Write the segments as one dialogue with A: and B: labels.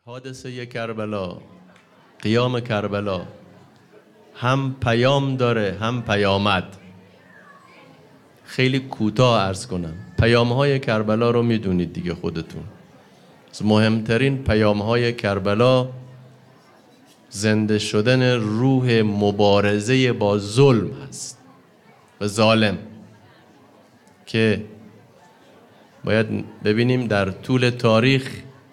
A: حادثه کربلا، قیام کربلا هم پیام داره هم پیامد. خیلی کوتاه عرض کنم. پیام‌های کربلا رو میدونید دیگه خودتون. از مهمترین پیام‌های کربلا زنده شدن روح مبارزه با ظلم هست و ظالم، که باید ببینیم در طول تاریخ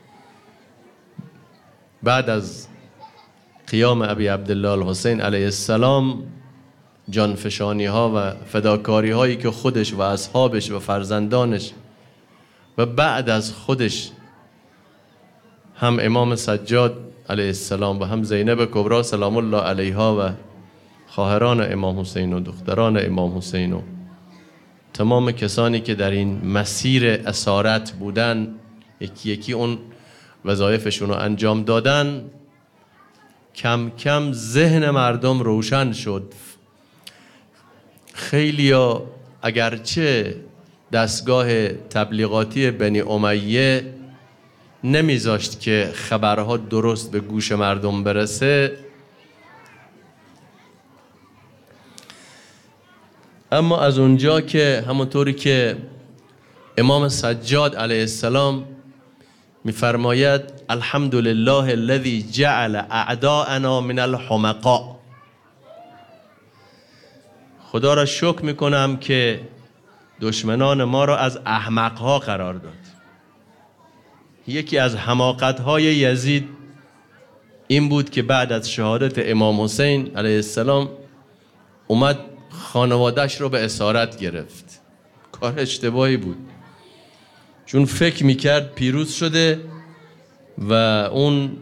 A: بعد از قیام ابی عبدالله الحسین علیه السلام جانفشانی ها و فداکاری هایی که خودش و اصحابش و فرزندانش و بعد از خودش هم امام سجاد علیه السلام و هم زینب کبرا سلام الله علیها و خواهران امام حسین و دختران امام حسین و تمام کسانی که در این مسیر اسارت بودن، یکی یکی اون وظایفشون رو انجام دادن، کم کم ذهن مردم روشن شد. خیلیا اگرچه دستگاه تبلیغاتی بنی امیه نمیذاشت که خبرها درست به گوش مردم برسه، اما از اونجا که همونطوری که امام سجاد علیه السلام میفرماید الحمدلله الذی جعل اعداءنا من الحمقاء، خدا را شکر میکنم که دشمنان ما را از احمقها قرار داد. یکی از حماقت‌های یزید این بود که بعد از شهادت امام حسین علیه السلام اومد خانواده‌اش رو به اسارت گرفت. کار اشتباهی بود، چون فکر میکرد پیروز شده و اون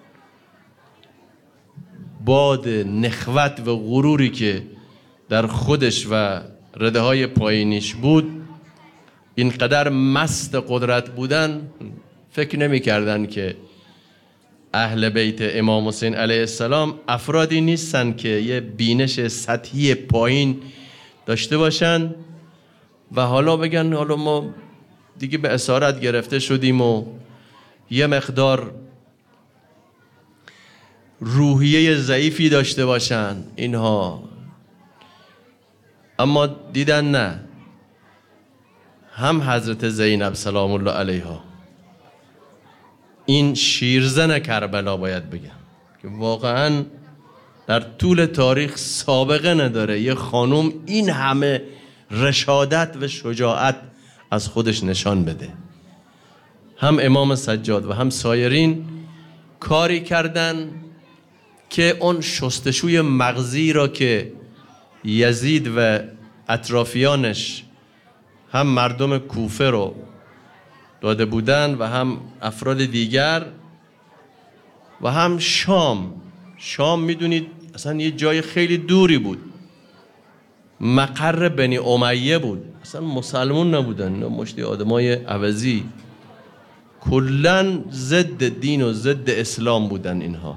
A: باد نخوت و غروری که در خودش و رده‌های پایینیش بود، اینقدر مست قدرت بودن، فکر نمی‌کردن که اهل بیت امام حسین علیه السلام افرادی نیستن که یه بینش سطحی پایین داشته باشن و حالا بگن حالا ما دیگه به اسارت گرفته شدیم و یه مقدار روحیه ضعیفی داشته باشن اینها. اما دیدن نه، هم حضرت زینب سلام الله علیها، این شیرزن کربلا باید بگم که واقعا در طول تاریخ سابقه نداره یه خانوم این همه رشادت و شجاعت از خودش نشان بده. هم امام سجاد و هم سایرین کاری کردن که اون شستشوی مغزی را که یزید و اطرافیانش هم مردم کوفه رو داده بودن و هم افراد دیگر و هم شام میدونید اصلا یه جای خیلی دوری بود، مقر بنی امیه بود، اصلا مسلمون نبودن، مشتی آدمای عوضی، کلن ضد دین و ضد اسلام بودن اینها.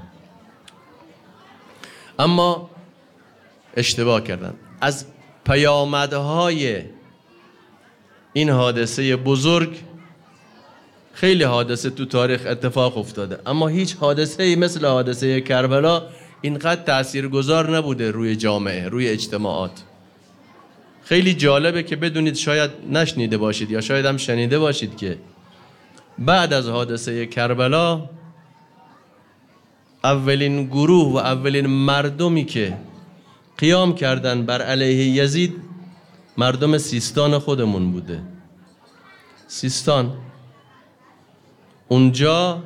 A: اما اشتباه کردن. از پیامدهای این حادثه بزرگ خیلی حادثه تو تاریخ اتفاق افتاده، اما هیچ حادثه‌ای مثل حادثه کربلا اینقدر تاثیرگذار نبوده روی جامعه، روی اجتماعات. خیلی جالبه که بدونید، شاید نشنیده باشید یا شاید هم شنیده باشید، که بعد از حادثه کربلا اولین گروه و اولین مردمی که قیام کردن بر علیه یزید مردم سیستان خودمون بوده. سیستان، اونجا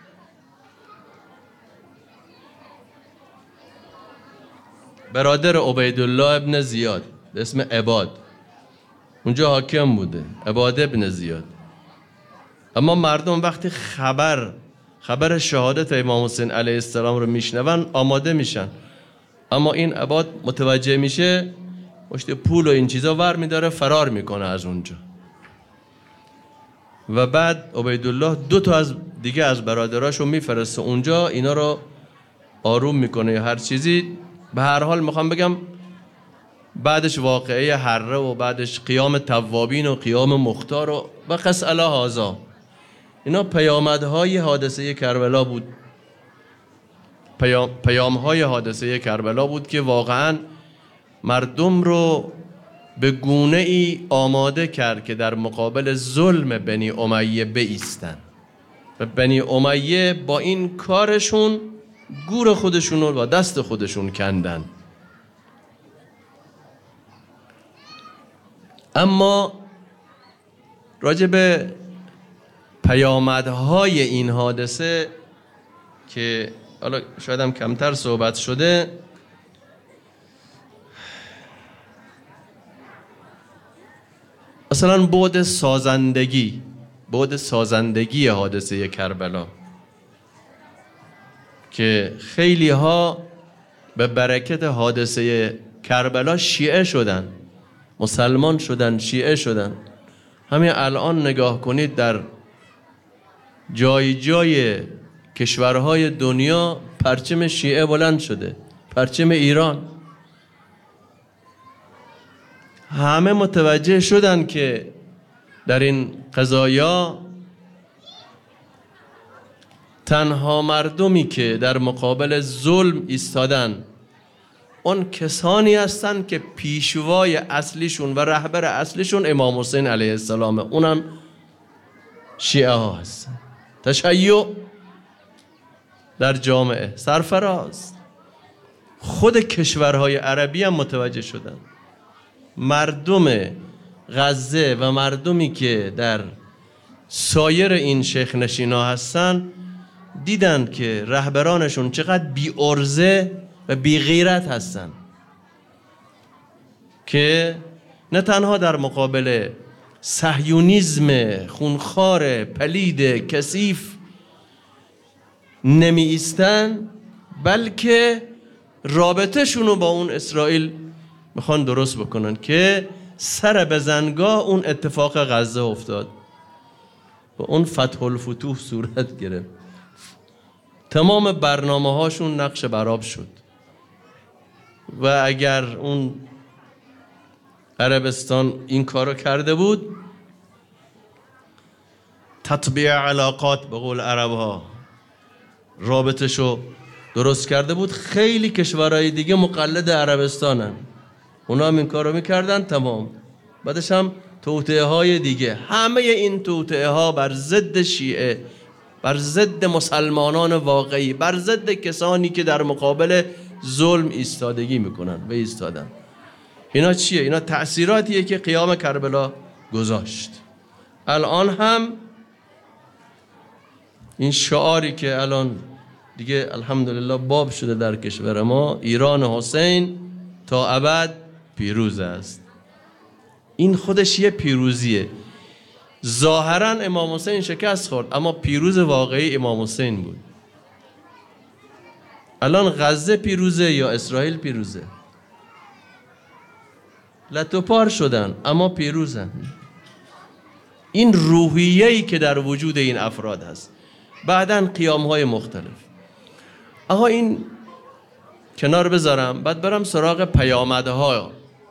A: برادر عبیدالله ابن زیاد به اسم عباد اونجا حاکم بوده، عباد ابن زیاد. اما مردم وقتی خبر شهادت امام حسین علیه السلام رو میشنون آماده میشن، اما این عباد متوجه میشه، مشت پول و این چیزا ور میداره، فرار میکنه از اونجا. و بعد عبیدالله 2 تا از دیگه از برادراشو میفرسته اونجا، اینا رو آروم میکنه یا هر چیزی. به هر حال میخوام بگم بعدش واقعه حره و بعدش قیام توابین و قیام مختار و قص الی هذا. اینا پیامدهای حادثه کربلا بود، پیامهای حادثه کربلا بود که واقعا مردم رو به گونه ای آماده کرد که در مقابل ظلم بنی امیه بایستن و بنی امیه با این کارشون گور خودشون رو با دست خودشون کندن. اما راجع به پیامدهای این حادثه که حالا شاید هم کمتر صحبت شده، مثلا بعد سازندگی حادثه کربلا که خیلی ها به برکت حادثه کربلا شیعه شدن، مسلمان شدن، شیعه شدن. همین الان نگاه کنید در جای جای کشورهای دنیا پرچم شیعه بلند شده، پرچم ایران. همه متوجه شدن که در این قضایا تنها مردمی که در مقابل ظلم ایستادن اون کسانی هستند که پیشوای اصلیشون و رهبر اصلیشون امام حسین علیه السلام، اونم شیعه ها هستن. تشیع در جامعه سرفراز. خود کشورهای عربی هم متوجه شدن. مردم غزه و مردمی که در سایر این شیخ نشینا هستن دیدن که رهبرانشون چقدر بی ارزه و بی غیرت هستن که نه تنها در مقابل صهیونیسم خونخوار پلید کثیف نمی ایستن، بلکه رابطه شونو با اون اسرائیل میخوان درست بکنن که سر به زنگاه اون اتفاق غزه افتاد و اون فتح الفتوح صورت گرفت. تمام برنامه هاشون نقش برآب شد و اگر اون عربستان این کارو کرده بود، تطبیع علاقات به قول عرب ها، رابطشو درست کرده بود، خیلی کشورهای دیگه مقلد عربستانن، اونا هم این کارو میکردن. تمام. بعدش هم توطئه های دیگه، همه این توطئه ها بر ضد شیعه، بر ضد مسلمانان واقعی، بر ضد کسانی که در مقابل ظلم ایستادگی میکنن و ایستادن. اینا چیه؟ اینا تأثیراتیه که قیام کربلا گذاشت. الان هم این شعاری که الان دیگه الحمدلله باب شده در کشور ما، ایران حسین تا ابد پیروز است. این خودش یه پیروزیه. ظاهرا امام حسین شکست خورد، اما پیروز واقعی امام حسین بود. الان غزه پیروزه یا اسرائیل پیروزه؟ لطوپار شدن اما پیروزن. این روحیه‌ای که در وجود این افراد هست. بعدن قیام‌های مختلف. آها این کنار بذارم، بعد برم سراغ پیامدها.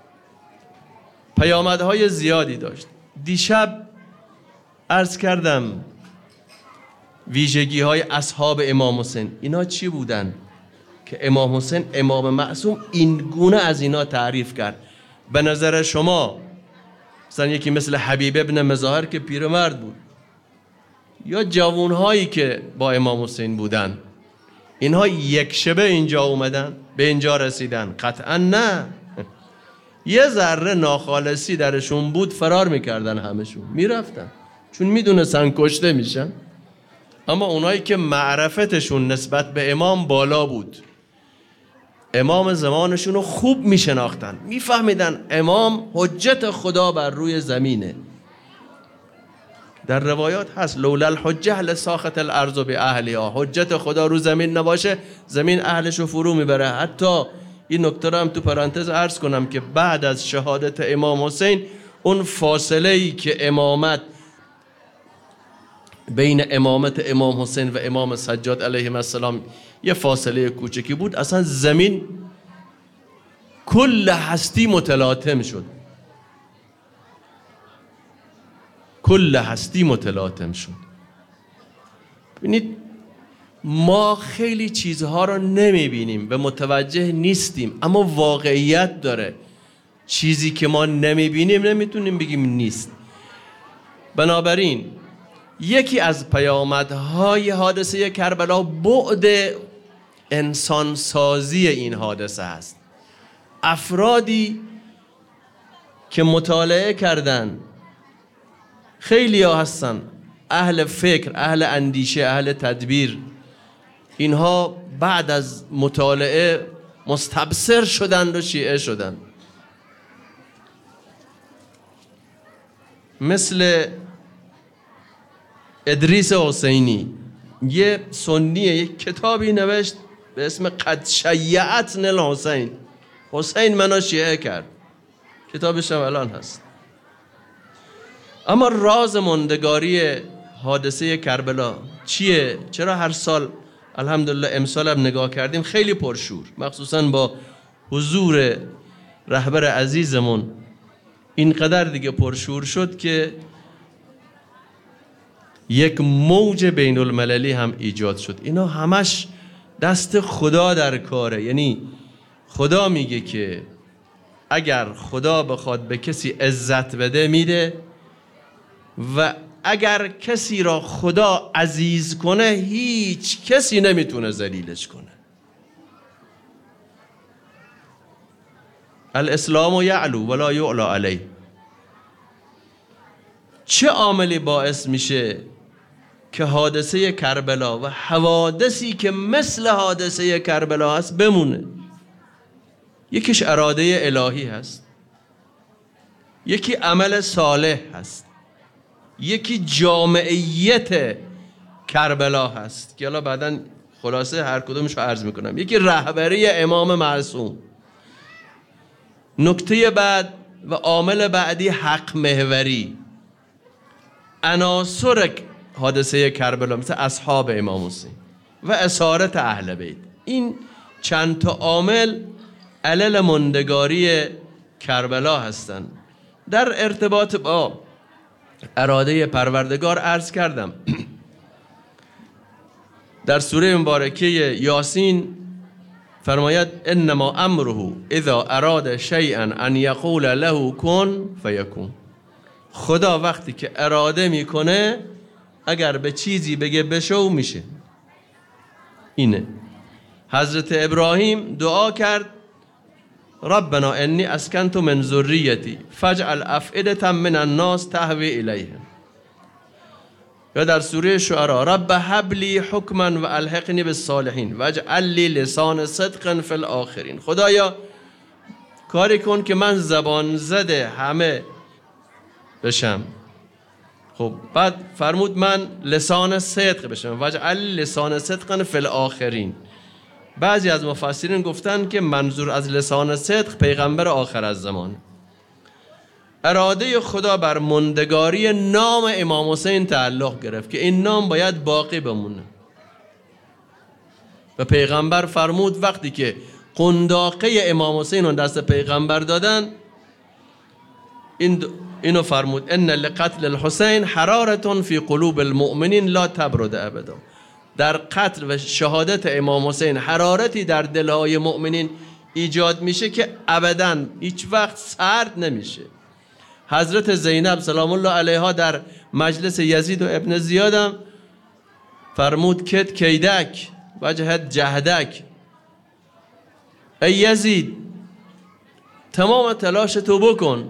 A: پیامدهای زیادی داشت. دیشب عرض کردم ویژگی‌های اصحاب امام حسین. اینا چی بودن که امام حسین امام معصوم این گونه از اینا تعریف کرد؟ به نظر شما مثلا یکی مثل حبیب ابن مظاهر که پیرمرد بود، یا جوانهایی که با امام حسین بودن، اینها یک شبه اینجا اومدن به اینجا رسیدن؟ قطعا نه. یه ذره ناخالصی درشون بود فرار میکردن، همشون میرفتن چون میدونستن کشته میشن. اما اونایی که معرفتشون نسبت به امام بالا بود، امام زمانشون رو خوب میشناختن، میفهمیدن امام حجت خدا بر روی زمینه. در روایات هست لولا الحجه لساخت الارض باهلها، حجت خدا رو زمین نباشه زمین اهلش رو فرو میبره. حتی این نکته رو هم تو پرانتز عرض کنم که بعد از شهادت امام حسین، اون فاصله ای که امامت بین امامت امام حسین و امام سجاد علیهم السلام یه فاصله کوچکی بود، اصلا زمین کل هستی متلاطم شد. کل هستی متلاطم شد. ببینید ما خیلی چیزها رو نمیبینیم و متوجه نیستیم، اما واقعیت داره. چیزی که ما نمیبینیم نمیتونیم بگیم نیست. بنابراین یکی از پیامدهای حادثه کربلا بعد انسانسازی این حادثه است. افرادی که مطالعه کردن، خیلی ها هستن اهل فکر، اهل اندیشه، اهل تدبیر، اینها بعد از مطالعه مستبصر شدند و شیعه شدند. مثل ادریس حسینی، یه سنیه، یک کتابی نوشت به اسم قد شیعتنا الحسین، حسین منو شیعه کرد، کتابش هم الان هست. اما راز ماندگاری حادثه کربلا چیه؟ چرا هر سال الحمدلله امسال هم نگاه کردیم خیلی پرشور، مخصوصا با حضور رهبر عزیزمون اینقدر دیگه پرشور شد که یک موج بین المللی هم ایجاد شد. اینا همش دست خدا در کاره. یعنی خدا میگه که اگر خدا بخواد به کسی عزت بده میده و اگر کسی را خدا عزیز کنه هیچ کسی نمیتونه ذلیلش کنه. الاسلام یعلو ولا یعلا علیه. چه عاملی باعث میشه که حادثه کربلا و حوادثی که مثل حادثه کربلا هست بمونه؟ یکیش اراده الهی هست، یکی عمل صالح هست، یکی جامعیت کربلا هست که حالا بعداً خلاصه هر کدومش رو عرض میکنم، یکی رهبری امام معصوم. نکته بعد و عامل بعدی حق محوری. عناصر حادثه کربلا مثل اصحاب امام حسین و اسارت اهل بیت، این چند تا عامل علل ماندگاری کربلا هستند. در ارتباط با اراده پروردگار عرض کردم در سوره مبارکه یاسین فرماید انما امره اذا اراد شیئا ان یقول له کن فیکون. خدا وقتی که اراده میکنه اگر به چیزی بگه بشو میشه. اینه. حضرت ابراهیم دعا کرد ربنا انی اسکنت من ذریتی فاجعل افئدة من الناس تهوی الیهم. یا در سوره شعراء رب هب لی حکما و الحقنی بالصالحین واجعل لی لسان صدق فی الاخرین. خدایا کاری کن که من زبان زده همه بشم. خب بعد فرمود من لسان صدق بشم، واجعل لسان صدق فی الاخرین. بعضی از مفسرین گفتن که منظور از لسان صدق پیغمبر آخر الزمان. اراده خدا بر ماندگاری نام امام حسین تعلق گرفت که این نام باید باقی بمونه و پیغمبر فرمود وقتی که قنداقه امام حسین رو دست پیغمبر دادن اینو فرمود ان لقتل الحسین حرارة فی قلوب المؤمنین لا تبرد ابدا. در قتل و شهادت امام حسین حرارتی در دلهای مؤمنین ایجاد میشه که ابدا هیچ وقت سرد نمیشه. حضرت زینب سلام الله علیها در مجلس یزید و ابن زیادم فرمود کت کیدک وجهت جهدک، ای یزید تمام تلاش تو بکن،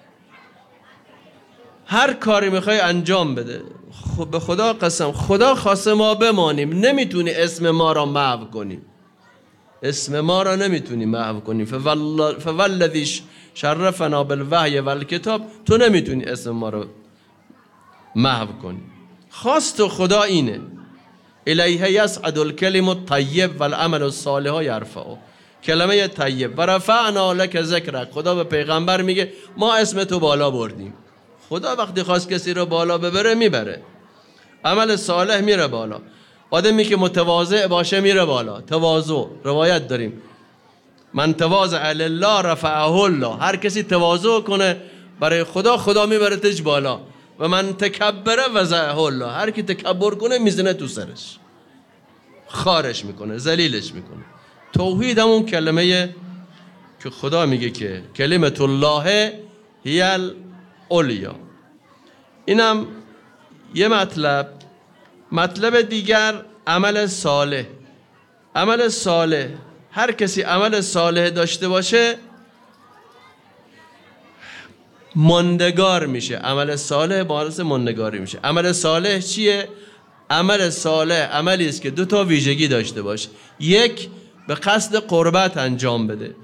A: هر کاری میخوای انجام بده. خب به خدا قسم خدا خواسته ما بمانیم، نمیتونی اسم ما را محو کنیم، اسم ما را نمیتونی محو کنیم. فوالذی شرفنا بالوحی والکتاب، تو نمیتونی اسم ما را محو کنی. خواست خدا اینه الیه یصعد الکلم الطیب والعمل الصالح یرفعه. کلمه طیب و رفعنا لک ذکرک. خدا به پیغمبر میگه ما اسم تو بالا بردیم. خدا وقتی خواست کسی رو بالا ببره میبره. عمل صالح میره بالا. آدمی که متواضع باشه میره بالا. تواضع روایت داریم من تواضع لله رفعه الله. هر کسی تواضع کنه برای خدا، خدا میبرتش بالا و من تکبره وضعه الله، هر کی تکبر کنه میزنه تو سرش، خارش میکنه، ذلیلش میکنه. توحید همون کلمه که خدا میگه که کلمت الله هی العلیا. اینم یه مطلب دیگر عمل صالح. عمل صالح، هر کسی عمل صالح داشته باشه ماندگار میشه. عمل صالح باعث ماندگاری میشه. عمل صالح چیه؟ عمل صالح عملی است که دو تا ویژگی داشته باشه. یک، به قصد قربت انجام بده.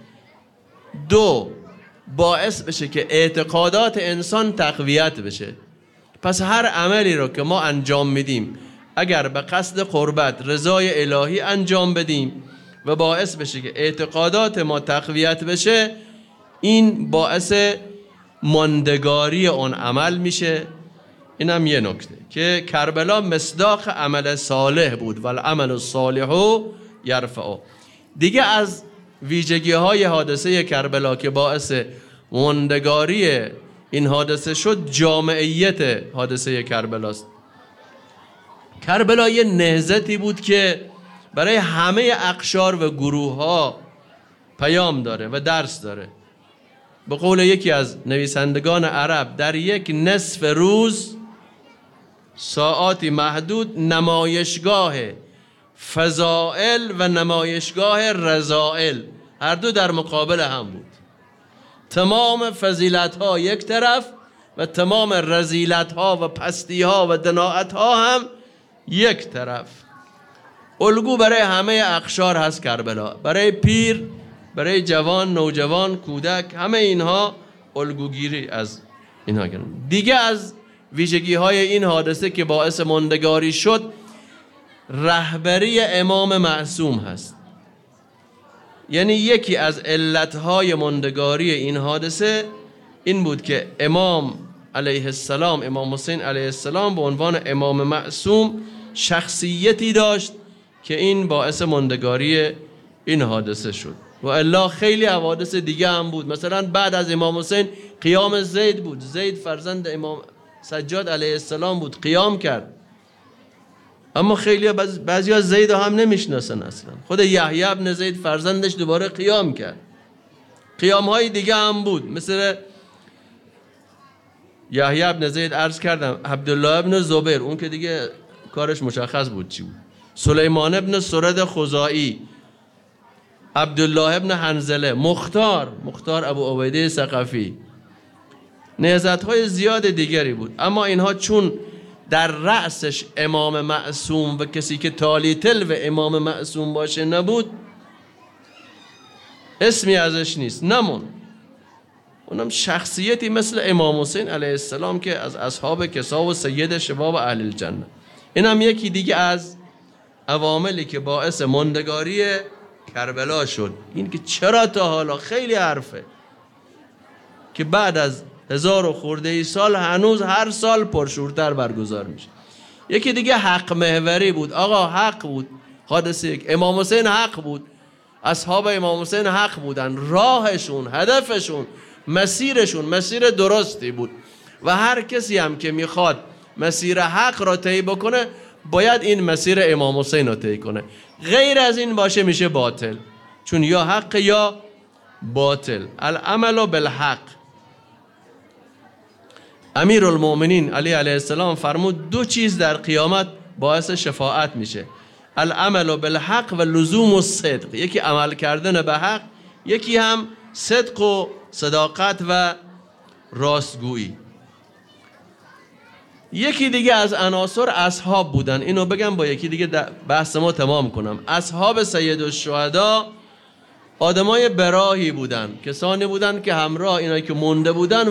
A: دو، باعث بشه که اعتقادات انسان تقویت بشه. پس هر عملی رو که ما انجام میدیم اگر به قصد قربت رضای الهی انجام بدیم و باعث بشه که اعتقادات ما تقویت بشه، این باعث ماندگاری اون عمل میشه. اینم یه نکته که کربلا مصداق عمل صالح بود، والعمل الصالح یرفعه. دیگه از ویژگی های حادثه کربلا که باعث ماندگاری این حادثه شد، جامعیت حادثه کربلاست. کربلا یه نهضتی بود که برای همه اقشار و گروه ها پیام داره و درس داره. به قول یکی از نویسندگان عرب، در یک نصف روز ساعاتی محدود نمایشگاه فضائل و نمایشگاه رذائل هر دو در مقابل هم بود. تمام فضیلت ها یک طرف و تمام رذیلت ها و پستی ها و دناعت ها هم یک طرف. الگو برای همه اقشار هست کربلا، برای پیر، برای جوان، نوجوان، کودک، همه اینها الگوگیری از اینها کردن. دیگه از ویژگی های این حادثه که باعث ماندگاری شد، رهبری امام معصوم هست. یعنی یکی از علتهای ماندگاری این حادثه این بود که امام علیه السلام، امام حسین علیه السلام به عنوان امام معصوم شخصیتی داشت که این باعث ماندگاری این حادثه شد. و الا خیلی حوادث دیگه هم بود. مثلا بعد از امام حسین قیام زید بود. زید فرزند امام سجاد علیه السلام بود، قیام کرد. اما خیلی بعضیا زید هم نمیشناسن اصلا. خود یحیی ابن زید فرزندش دوباره قیام کرد. قیام های دیگه هم بود، مثل یحیی ابن زید عرض کردم، عبدالله ابن زبیر، اون که دیگه کارش مشخص بود چی بود، سلیمان ابن سرد خزاعی، عبدالله ابن حنظله، مختار ابو عبیده ثقفی، نهضت های زیاد دیگری بود. اما اینها چون در رأسش امام معصوم و کسی که تالی تلو امام معصوم باشه نبود، اسمی ازش نیست، نمون. اونم شخصیتی مثل امام حسین علیه السلام که از اصحاب کسا و سید شباب اهل الجنه. اینم یکی دیگه از عواملی که باعث ماندگاری کربلا شد. این که چرا تا حالا خیلی حرفه که بعد از 1000 و خورده سال هنوز هر سال پرشورتر برگزار میشه. یکی دیگه حق محوری بود. آقا حق بود. حادثه یک امام حسین حق بود، اصحاب امام حسین حق بودن، راهشون، هدفشون، مسیرشون مسیر درستی بود و هر کسی هم که میخواد مسیر حق را طی بکنه باید این مسیر امام حسین را طی کنه. غیر از این باشه میشه باطل، چون یا حق یا باطل. العمل بالحق. امیر المؤمنین علی علیه السلام فرمود 2 چیز در قیامت باعث شفاعت میشه: العمل بالحق و لزوم الصدق. یکی عمل کردن به حق، یکی هم صدق و صداقت و راستگویی. یکی دیگه از عناصر اصحاب بودن. اینو بگم با یکی دیگه بحث ما تمام کنم. اصحاب سید الشهدا آدمای براهی بودن، کسانی بودن که همراه اینایی که مونده بودن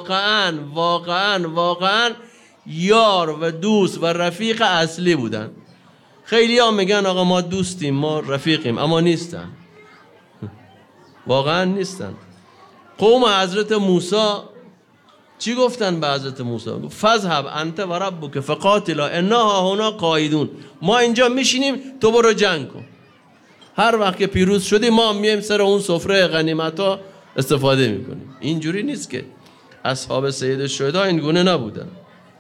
A: واقعا یار و دوست و رفیق اصلی بودن. خیلی ها میگن آقا ما دوستیم، ما رفیقیم، اما نیستن، واقعا نیستن. قوم حضرت موسی چی گفتن به حضرت موسی؟ فذهب انت و ربک فقاتلا انا هنا قاعدون. ما اینجا میشینیم، تو برو جنگ کن. هر وقت که پیروز شدی ما میایم سر اون سفره غنیمتا استفاده میکنیم. اینجوری نیست که اصحاب سید الشهدا این گونه نبودن.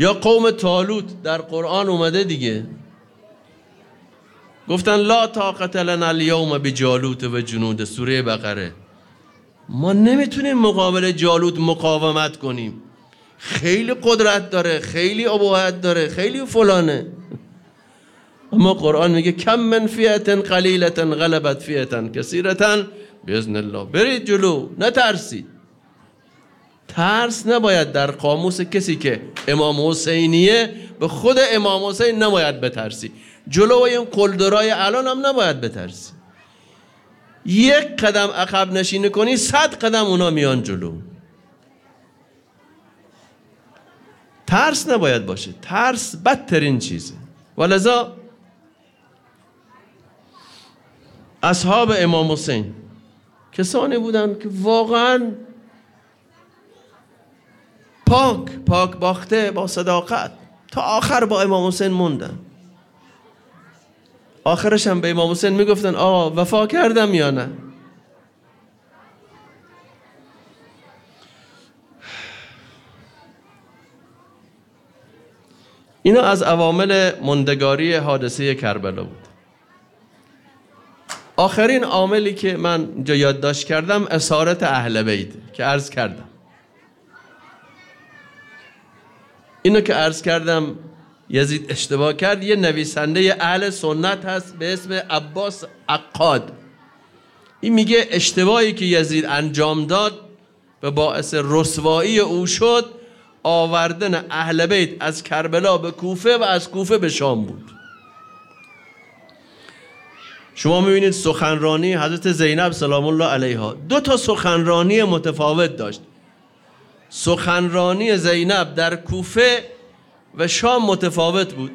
A: یا قوم طالوت در قرآن اومده دیگه، گفتن لا طاقت لنا اليوم بجالوت و جنود، سوره بقره. ما نمیتونیم مقابل جالوت مقاومت کنیم، خیلی قدرت داره، خیلی ابهت داره، خیلی فلانه. اما قرآن میگه کم من فیئة قلیلة غلبت فیئة کثیرة باذن الله. برید جلو، نترسید. ترس نباید در قاموس کسی که امام حسینیه، به خود امام حسین نباید بترسی. جلو این قلدرای الان هم نباید بترسی. یک قدم عقب نشینی کنی 100 قدم اونا میان جلو. ترس نباید باشه، ترس بدترین چیزه. ولذا اصحاب امام حسین کسانی بودن که واقعا پاک باخته با صداقت تا آخر با امام حسین موندن. آخرش هم به امام حسین میگفتن آقا وفا کردم یا نه. اینا از عوامل ماندگاری حادثه کربلا بود. آخرین عاملی که من اینجا یادداشت کردم اسارت اهل بیت که عرض کردم. اینو که عرض کردم یزید اشتباه کرد. یه نویسنده اهل سنت هست به اسم عباس عقاد. این میگه اشتباهی که یزید انجام داد و باعث رسوایی او شد آوردن اهل بیت از کربلا به کوفه و از کوفه به شام بود. شما میبینید سخنرانی حضرت زینب سلام الله علیها 2 سخنرانی متفاوت داشت. سخنرانی زینب در کوفه و شام متفاوت بود.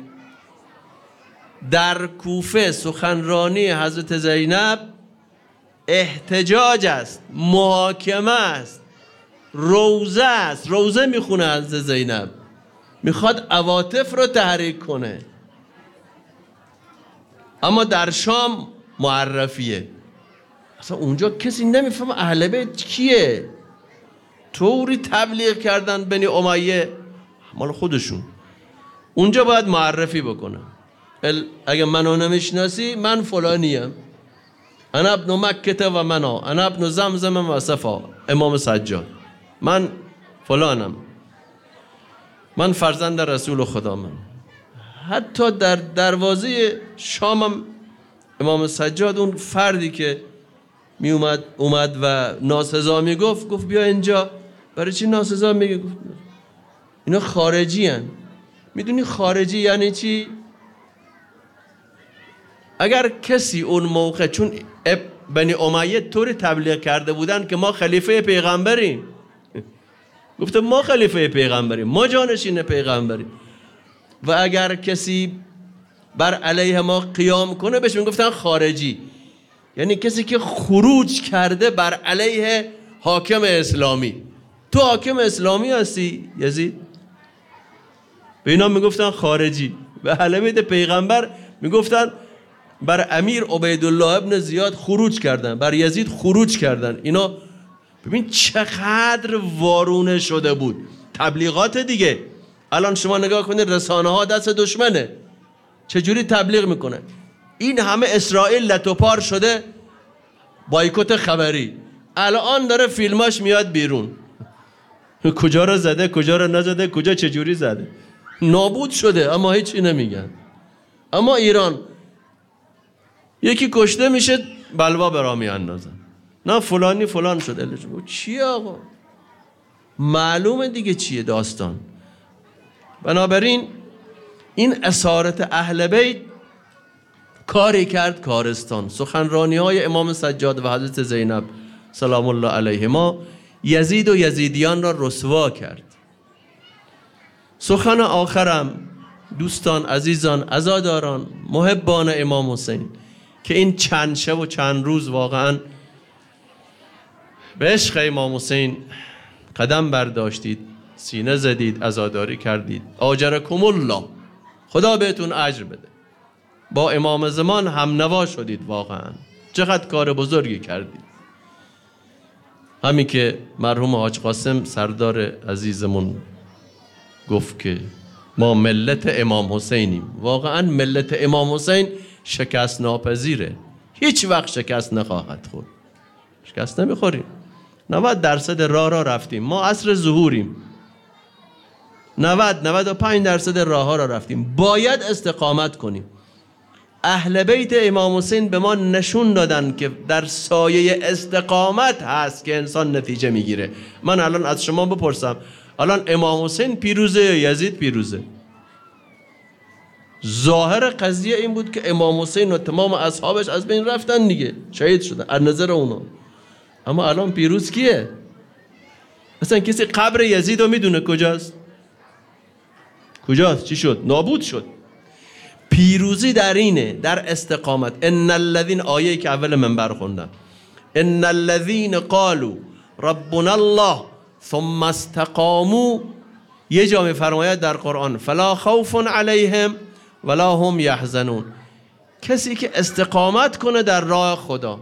A: در کوفه سخنرانی حضرت زینب احتجاج است، محاکمه است، روزه است. روزه میخونه حضرت زینب، میخواد عواطف رو تحریک کنه. اما در شام معرفیه. اصلا اونجا کسی نمیفهمه اهل بیت کیه. طوری تبلیغ کردن بنی امیه مال خودشون. اونجا باید معرفی بکنم. اگه منو نمیشناسی من فلانیم، انا ابن مکه و انا ابن زمزم و صفا، امام سجاد، من فلانم، من فرزند رسول خدا. من حتی در دروازه شامم امام سجاد اون فردی که می اومد و ناسزا می گفت بیا اینجا. برای چی ناسزا میگه؟ گفت اینا خارجی هن. میدونی خارجی یعنی چی؟ اگر کسی اون موقع، چون بنی امیه طوری تبلیغ کرده بودن که ما خلیفه پیغمبریم، گفته ما خلیفه پیغمبریم، ما جانشین پیغمبریم، و اگر کسی بر علیه ما قیام کنه بهش میگفتن خارجی، یعنی کسی که خروج کرده بر علیه حاکم اسلامی. تو حاکم اسلامی هستی یزید؟ به اینا میگفتن خارجی. به اهل بیت پیغمبر میگفتن بر امیر عبیدالله ابن زیاد خروج کردن، بر یزید خروج کردن. اینا ببین چقدر وارونه شده بود تبلیغات دیگه. الان شما نگاه کنید رسانه ها دست دشمنه، چجوری تبلیغ میکنه. این همه اسرائیل لتوپار شده، بایکوت خبری. الان داره فیلماش میاد بیرون، کجا رو زده، کجا رو نزده، کجا چجوری زده، نابود شده، اما هیچی نمیگن. اما ایران یکی کشته میشه بلوا برا میاندازن، نه فلانی فلان شده. چیه آقا؟ معلومه دیگه چیه داستان. بنابراین این اسارت اهل بیت کاری کرد کارستان. سخنرانی های امام سجاد و حضرت زینب سلام الله علیهما یزید و یزیدیان را رسوا کرد. سخن آخرم دوستان عزیزان عزاداران محبان امام حسین که این چند شب و چند روز واقعا به عشق امام حسین قدم برداشتید، سینه زدید، عزاداری کردید، آجرکم الله، خدا بهتون اجر بده. با امام زمان هم نوا شدید، واقعا چقدر کار بزرگی کردید. همین که مرحوم حاج قاسم سردار عزیزمون گفت که ما ملت امام حسینیم. واقعا ملت امام حسین شکست ناپذیره، هیچ وقت شکست نخواهد خورد. شکست نمیخوریم. 90% راه رفتیم، ما عصر ظهوریم. 95% راه را رفتیم. باید استقامت کنیم. اهل بیت امام حسین به ما نشون دادن که در سایه استقامت هست که انسان نتیجه میگیره. من الان از شما بپرسم، الان امام حسین پیروزه یا یزید پیروزه؟ ظاهر قضیه این بود که امام حسین و تمام اصحابش از بین رفتن دیگه، شهید شدن از نظر اونا. اما الان پیروز کیه؟ اصلا کسی قبر یزید رو میدونه کجاست؟ چی شد؟ نابود شد. پیروزی در اینه، در استقامت. ان الذین، آیه که اول منبر خوندم، ان الذین قالوا ربنا الله ثم استقاموا، یه جا میفرماید در قرآن فلا خوف علیهم ولا هم یحزنون. کسی که استقامت کنه در راه خدا،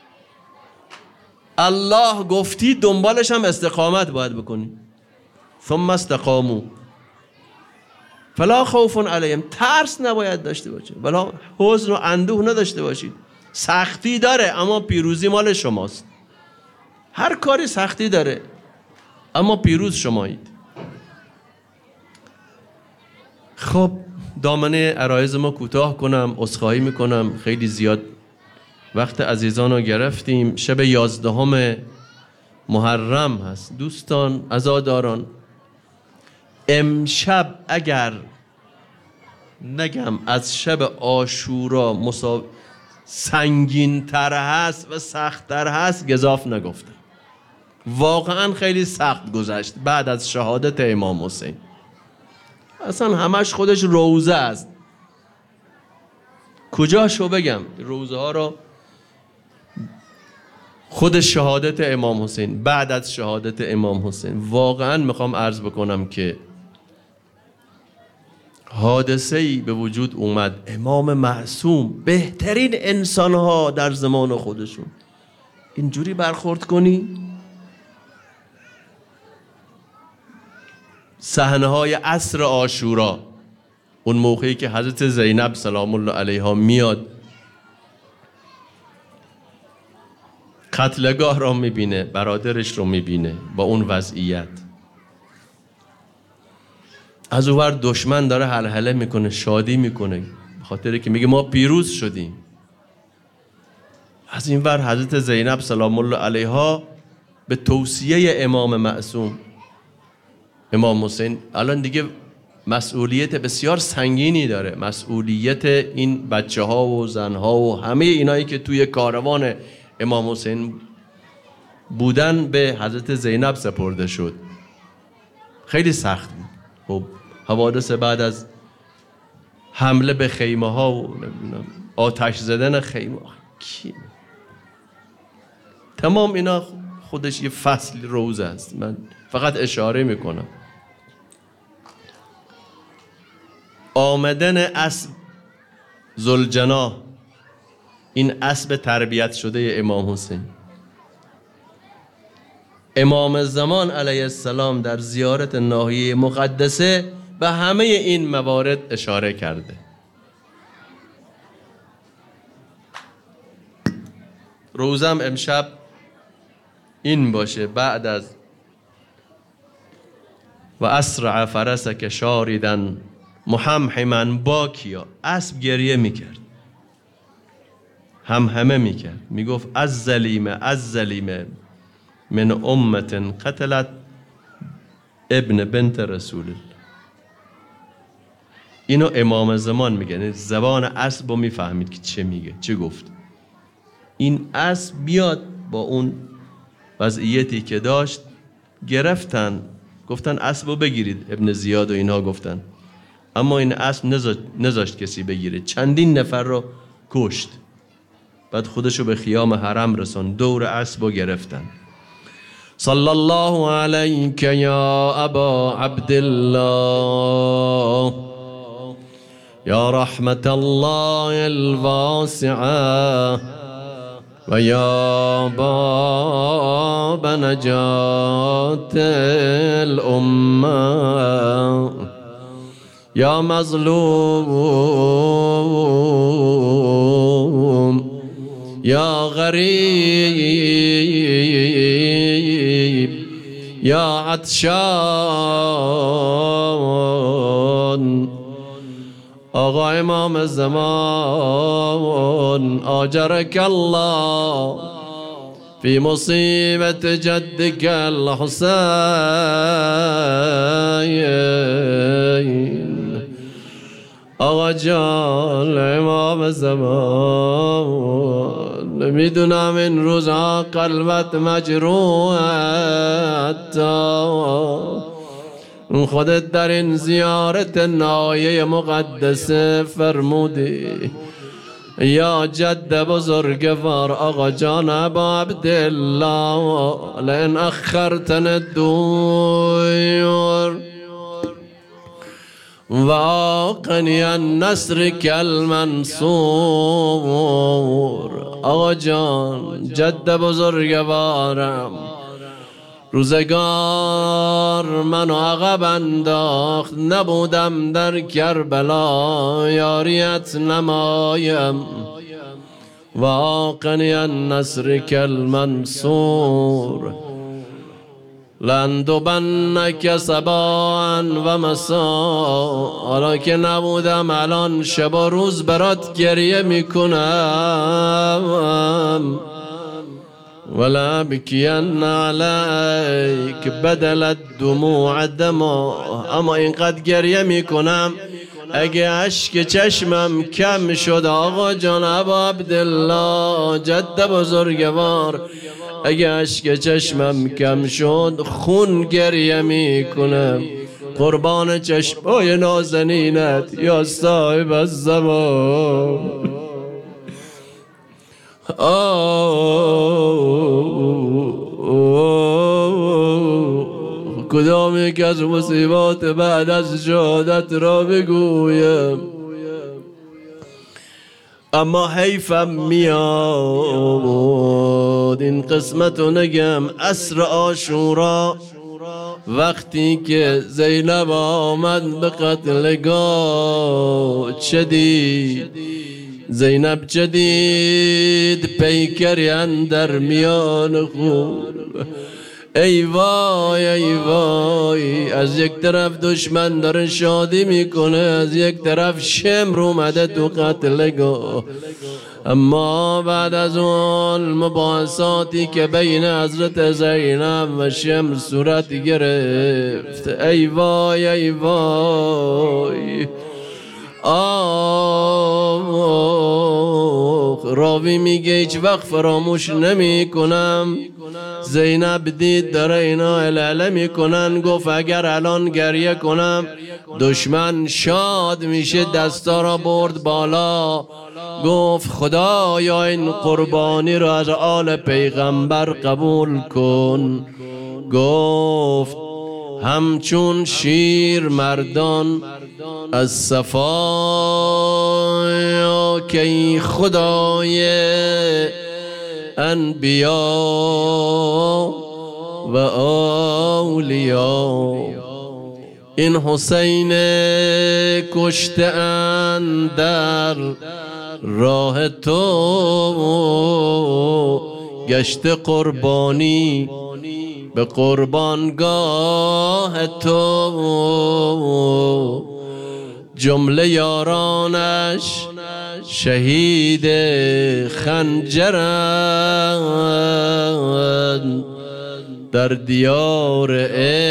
A: الله گفتی دنبالش هم استقامت باید بکنی. ثم استقاموا فلا خوف علیهم، ترس نباید داشته باشه، ولا حزن و اندوه نداشته باشید. سختی داره اما پیروزی مال شماست. هر کاری سختی داره اما پیروز شمایید. خب دامنه عرایض ما کوتاه کنم، عذرخواهی میکنم خیلی زیاد وقت عزیزان رو گرفتیم. شب 11 محرم هست. دوستان عزاداران، امشب اگر نگم از شب عاشورا سنگین تر هست و سخت تر هست، گزاف نگفتم. واقعا خیلی سخت گذشت بعد از شهادت امام حسین. اصلا همش خودش روزه است. کجاشو بگم؟ روزه ها رو خود شهادت امام حسین، بعد از شهادت امام حسین. واقعا میخوام عرض بکنم که حادثه‌ای به وجود اومد. امام معصوم، بهترین انسان‌ها در زمان خودشون، اینجوری برخورد کنی؟ صحنه‌های عصر عاشورا، اون موقعی که حضرت زینب سلام الله علیها میاد قتلگاه را میبینه، برادرش رو میبینه با اون وضعیت. از اون ور دشمن داره هلهله میکنه، شادی میکنه، بخاطر که میگه ما پیروز شدیم. از این ور حضرت زینب سلام الله علیها به توصیه امام معصوم، امام حسین الان دیگه مسئولیت بسیار سنگینی داره، مسئولیت این بچه ها و زن ها و همه اینایی که توی کاروان امام حسین بودن به حضرت زینب سپرده شد. خیلی سخت بود. خب حوادث بعد از حمله به خیمه ها و آتش زدن خیمه، تمام اینا خودش یه فصل روزه است. من فقط اشاره میکنم. آمدن اسب ذوالجناح، این اسب تربیت شده امام حسین، امام زمان علیه السلام در زیارت ناحیه مقدسه به همه این موارد اشاره کرده. روزم امشب این باشه، بعد از و اسرع فرسک شاردن محمحما باکیا، اسب گریه میکرد، همه میکرد، میگفت از ظلیمه من امت قتلت ابن بنت رسول الله. اینو امام زمان میگه، زبان اسب رو میفهمید که چه میگه، چه گفت. این اسب بیاد با اون وضعیتی که داشت، گرفتن گفتن اسب رو بگیرید، ابن زیاد و اینها گفتن، اما این اسب نذاشت کسی بگیره، چندین نفر رو کشت. بعد خودشو به خیام حرم رسون، دور اسب رو گرفتن. صلی الله علیک یا ابا عبدالله یا رحمت الله الواسعه و یا باب نجات الامه یا مظلوم یا غریب یا عطشان. آقا امام زمان آجرك الله في مصيبة جدك الحسين. آقا جان امام زمان میدونم این روزها قلبت مجروحت، خودت در این زیارت نایه مقدسه فرمودی یا جد بزرگوار آقا جان ابا عبدالله لئن اخرتن الدور واقنی النصر کالمنصور. آقا جان جد بزرگوارم روزگار منو عقب انداخت، نبودم در کربلا یاریت نمایم. واقنی النصر کالمنصور لندبنک صباحا و مساء. حالا که نبودم الان شب و روز برات گریه میکنم. ولا بکین علیک بدل الدموع دما. اما اینقدر گریه میکنم اگه اشک چشمم کم شد آقا جان ابا عبدالله جد بزرگوار، اگه اشک چشمم کم شد خون گریه میکنم. قربان چشمای نازنینت یا صاحب الزمان. کدام یک از مصیبات بعد از شهادت را بگویم؟ اما حیفم میاد این قسمتو نگم. عصر عاشورا وقتی که زینب آمد به قتلگاه چه دید؟ زینب چه دید؟ پیکری اندر میان خون. ای وای ای وای، از یک طرف دشمن داره شادی میکنه، از یک طرف شمر اومده تو قتلگاه. اما بعد از اون مباحثاتی که بین حضرت زینب و شمر صورت گرفت، ای وای ای وای. راوی میگه هیچ وقت فراموش نمی کنم. زینب دید داره اینا العله میکنن، گفت اگر الان گریه کنم دشمن شاد میشه، دستا را برد بالا، گفت خدایا این قربانی را از آل پیغمبر قبول کن. گفت همچون شیر مردان از صفا که خدای انبیا و اولیا. این حسین کشته اندر راه تو، گشت قربانی به قربانگاه تو. جمله یارانش شهید خنجرند، در دیار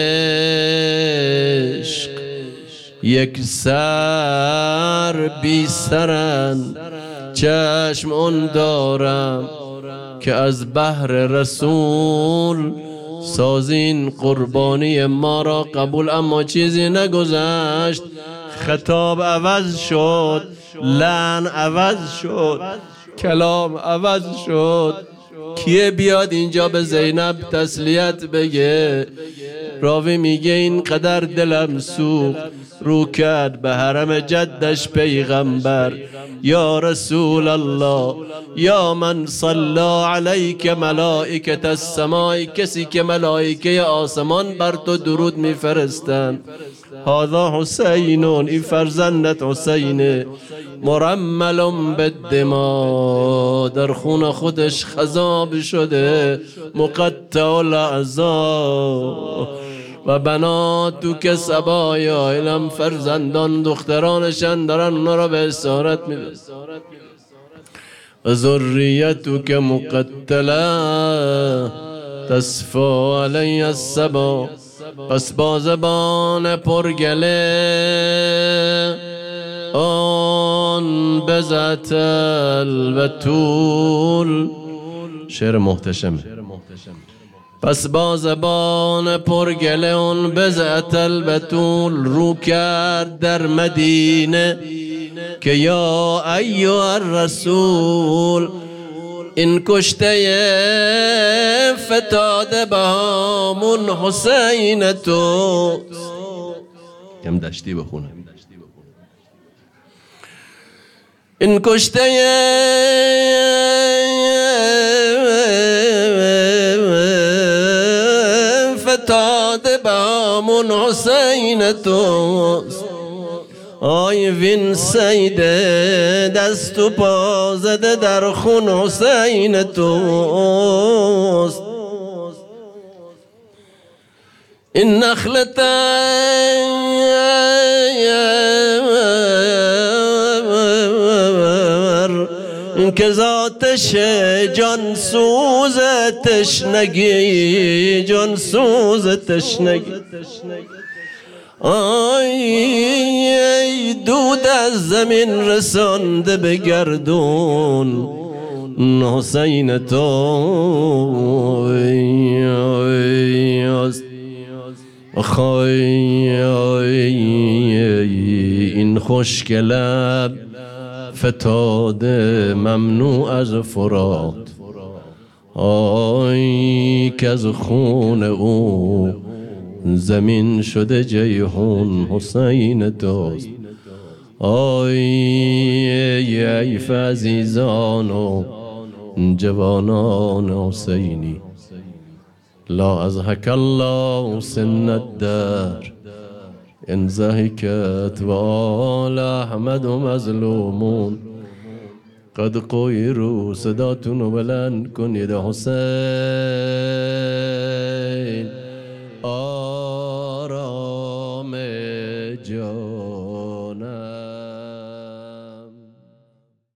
A: عشق یک سر بی سرند. چشم اون دارم که از بحر رسول سازین قربانی ما را قبول. اما چیزی نگذشت، خطاب عوض شد، لعن عوض شد، کلام عوض شد. کیه بیاد اینجا به زینب تسلیت بگه؟ راوی میگه این قدر دلم سوخت، رو کرد به حرم جدش پیغمبر، یا رسول الله، یا من صلی علیک ملائکت السماء، کسی که ملائکه آسمان بر تو درود میفرستند. هذا حسین، این فرزندت حسین، مرمل بالدماء، در خون خودش خضاب شده، مقطع الاعضاء. و بناتو که سبایا، علم فرزندان دخترانشان دارن اونا را به اسارت میده. و ذریتو که مقتله تصفا علی السبا، پس با زبان پرگله آن بزعت البتول. شعر محتشم. پس با زبان پرگله اون بزعت البتول رو کرد در مدینه که یا ایها الرسول، این کشته فتاده بهامون حسین تو. کم دشتی بخونه. این کشته فتاده بهامون حسین توست. آی وین سیده دست و پا زده در خون حسین توست. این نخلت که ذاتش جان سوز تشنگی، جان سوز تشنگی. آی دود از زمین رسانده به گردون حسین تو. این خشک لب فتاده ممنوع از فرات، آی که از خون او زمین شده جیحون حسین توست. آی عیف عزیزان و جوانان حسینی، لا ازهک الله سن الدار ان زهکت و آل احمد و مظلومون قد قویرو. صداتون رو بلند کنید حسین.